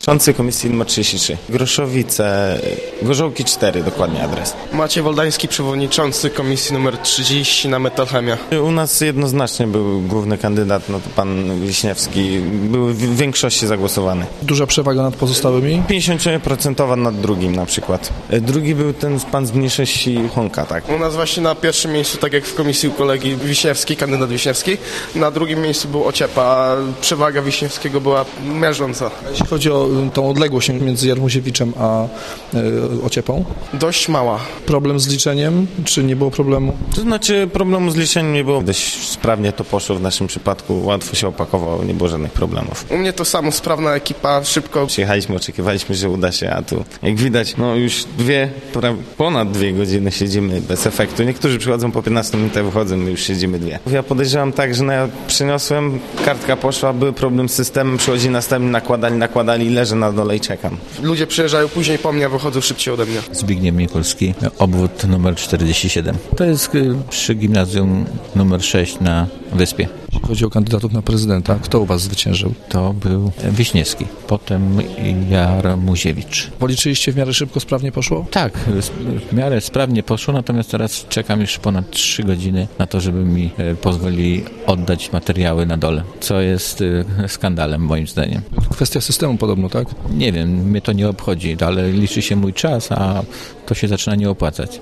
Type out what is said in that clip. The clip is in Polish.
Przewodniczący komisji numer 33. Groszowice, Gorzołki 4, dokładnie adres. Maciej Woldański, przewodniczący komisji numer 30 na Metalchemia. U nas jednoznacznie był główny kandydat, no to pan Wiśniewski. Był w większości zagłosowany. Duża przewaga nad pozostałymi? 50% nad drugim na przykład. Drugi był ten pan z mniejszości Honka, tak. U nas właśnie na pierwszym miejscu, tak jak w komisji u kolegi Wiśniewski, kandydat Wiśniewski. Na drugim miejscu był Ociepa. Przewaga Wiśniewskiego była mierząca. Jeśli chodzi o tą odległość między Jarmusiewiczem a Ociepą? Dość mała. Problem z liczeniem? Czy nie było problemu? To znaczy problemu z liczeniem nie było. Dość sprawnie to poszło w naszym przypadku. Łatwo się opakowało, nie było żadnych problemów. U mnie to samo, sprawna ekipa, szybko. Przyjechaliśmy, oczekiwaliśmy, że uda się, a tu jak widać, no już ponad 2 godziny siedzimy bez efektu. Niektórzy przychodzą po 15 minutach, wychodzą, my już siedzimy 2. Ja podejrzewam tak, że ja przyniosłem, kartka poszła, był problem z systemem, przychodzi następny, nakładali, leżę na dole i czekam. Ludzie przyjeżdżają później po mnie, wychodzą szybciej ode mnie. Zbigniew Mikulski, obwód numer 47. To jest przy gimnazjum numer 6 na Wyspie. Jeśli chodzi o kandydatów na prezydenta, kto u was zwyciężył? To był Wiśniewski, potem Jarmuziewicz. Policzyliście w miarę szybko, sprawnie poszło? Tak, w miarę sprawnie poszło, natomiast teraz czekam już ponad 3 godziny na to, żeby mi pozwolili oddać materiały na dole, co jest skandalem moim zdaniem. Kwestia systemu podobno, tak? Nie wiem, mnie to nie obchodzi, ale liczy się mój czas, a to się zaczyna nie opłacać.